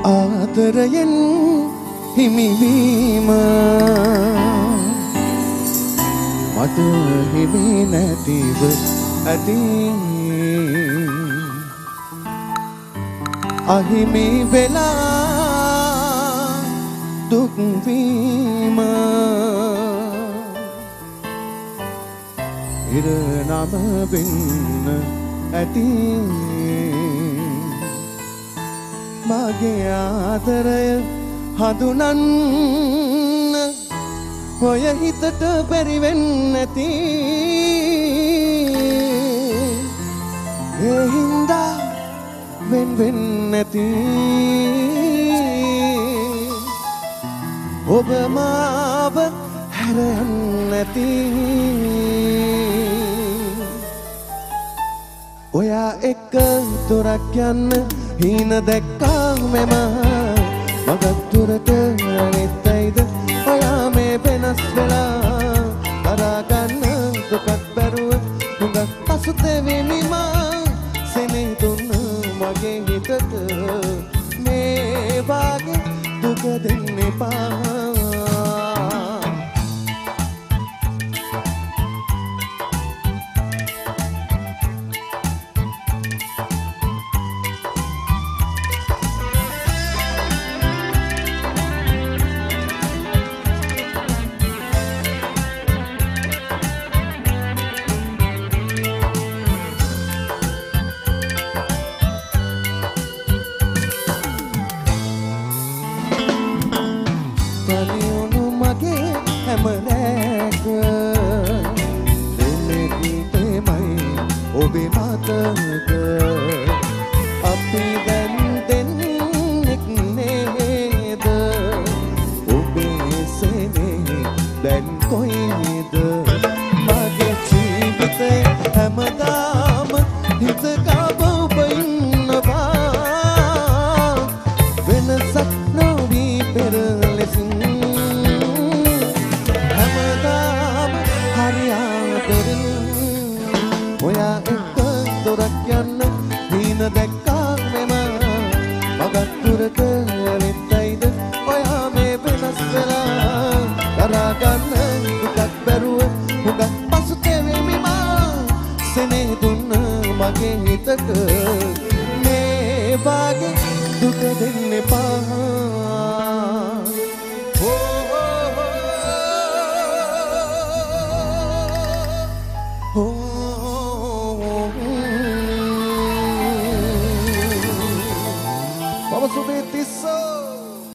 ආදරයෙන් හිමිවීම මට හිමි නැතිව ඇති අහිමි වෙලා දුක් වීම ඉර නම වෙන්න ඇති මගේ ආදරය හඳුනන්න ඔය හිතට බැරි වෙන්න ඇති ඒ හින්දා වෙන් වෙන්න ඇති ඔබ මාව හැර යන්න ඇති ඔයා එක්ක දොරක් යන්න හීන දැක්කා මෙම මගක් දුරට අනිත්යිද ඔයා මේ වෙනස් වෙලා දරාගන්න දුකක් බැරුව හුඟක් පසුතැවෙමි මා සෙනෙහ දුන්න මගේ හිතට මේ වාගේ දුක දෙන්න එපා Vamos subir, Tiso!